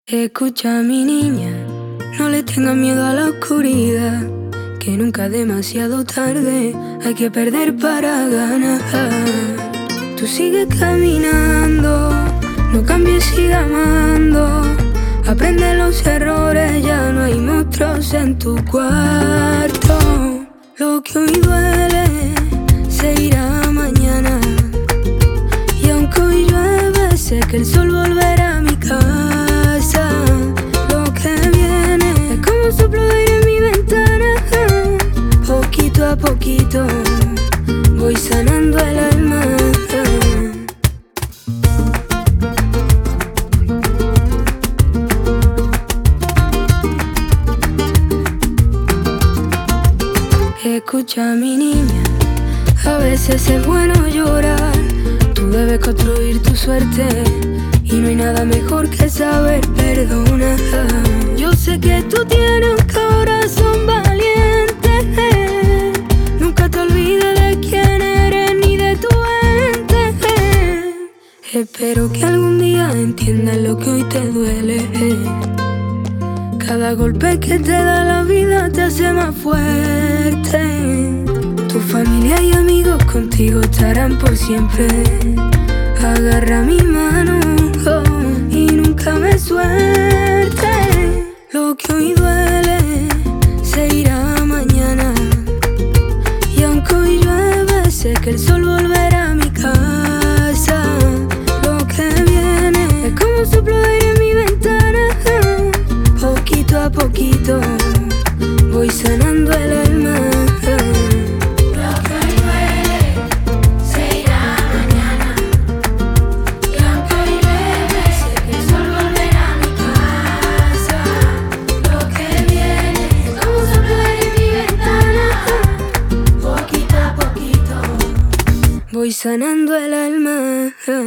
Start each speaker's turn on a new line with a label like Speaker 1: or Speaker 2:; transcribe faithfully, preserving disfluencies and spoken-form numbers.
Speaker 1: Escucha, mi niña, no le tengas miedo a la oscuridad, que nunca es demasiado tarde, hay que perder para ganar. Tú sigues caminando, no cambies, sigue amando, aprende los errores, ya no hay monstruos en tu cuarto. Lo que hoy duele se irá mañana, y aunque hoy llueve sé que el sol volverá a mi casa. Lo que viene es como un soplo de aire en mi ventana. Poquito a poquito voy sanando el alma. Escucha, mi niña, a veces es bueno llorar. Tú debes construir tu suerte, y no hay nada mejor que saber perdonar. Yo sé que tú tienes un corazón valiente, nunca te olvides de quién eres ni de tu ente. Espero que algún día entiendas lo que hoy te duele. Cada golpe que te da la vida te hace más fuerte. Tu familia y amigos contigo estarán por siempre. Agarra mi mano, oh, y nunca me suelte. Lo que hoy duele se irá mañana, y aunque hoy llueve sé que el sol volverá a mi casa. Lo que viene es como un soplo de aire en mi ventana. Poquito a poquito voy sanando el alma. Voy sanando el alma.